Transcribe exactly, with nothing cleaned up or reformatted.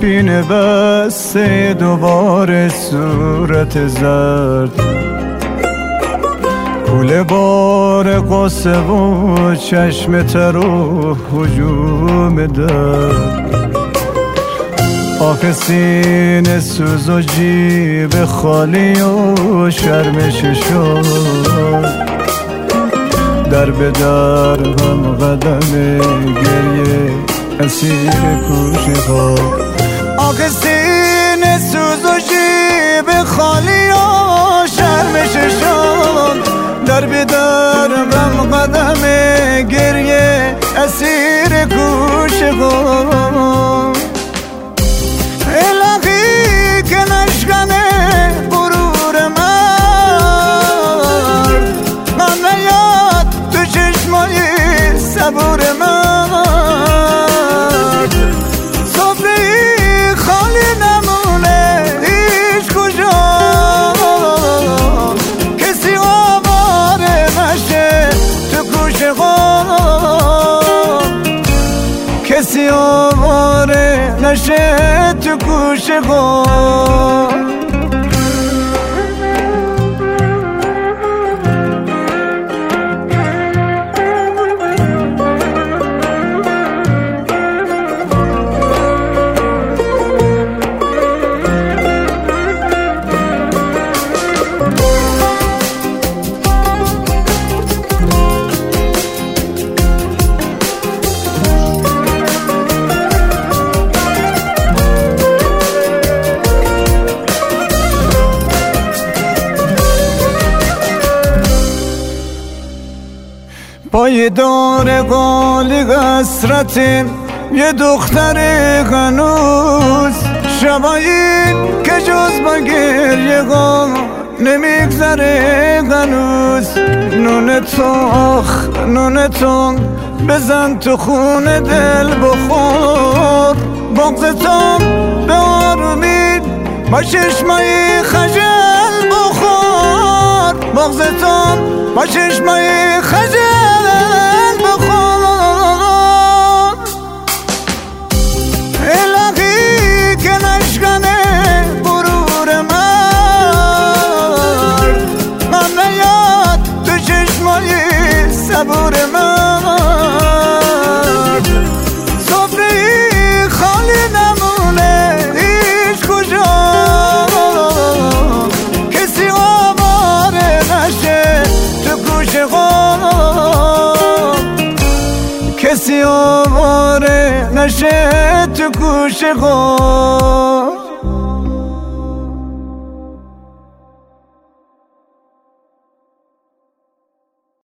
سینه بسته دوباره صورت زرد، کوله بار قصه و چشم تر و هجوم درد. آخه سینه سوز و جیب خالی و شرمش شد، در به در هم قدم گریه اسیر کوشه ها. آخه سینه سوز و جیب خالی و شرمش شد، در به در هم قدم گریه اسیر کوشه ها. الهی که نشکنه غرور من، من نیاد تو چشمای صبور من، صفری خالی نمونه هیچ کجا، کسی آواره نشه تو گوشه ها، کسی آواره نشه تو گوشه ها. پایدار قالی قصرتین یه دختر هنوز، شبایی که جز با گریه ها نمیگذره هنوز. نون تو آخ نون تو بزن تو خونه دل بخور، بغض تو به آرومی با چشمای خجل بخور، بغض تو با چشمای خجل بخور. الهی که نشکنه غرور من، من نیاد تو چشمای صبور من، صفری خالی نمونه هیچ کجا، کسی آواره نشه تو گوشه ها، کسی آواره نشه تو گوشه ها.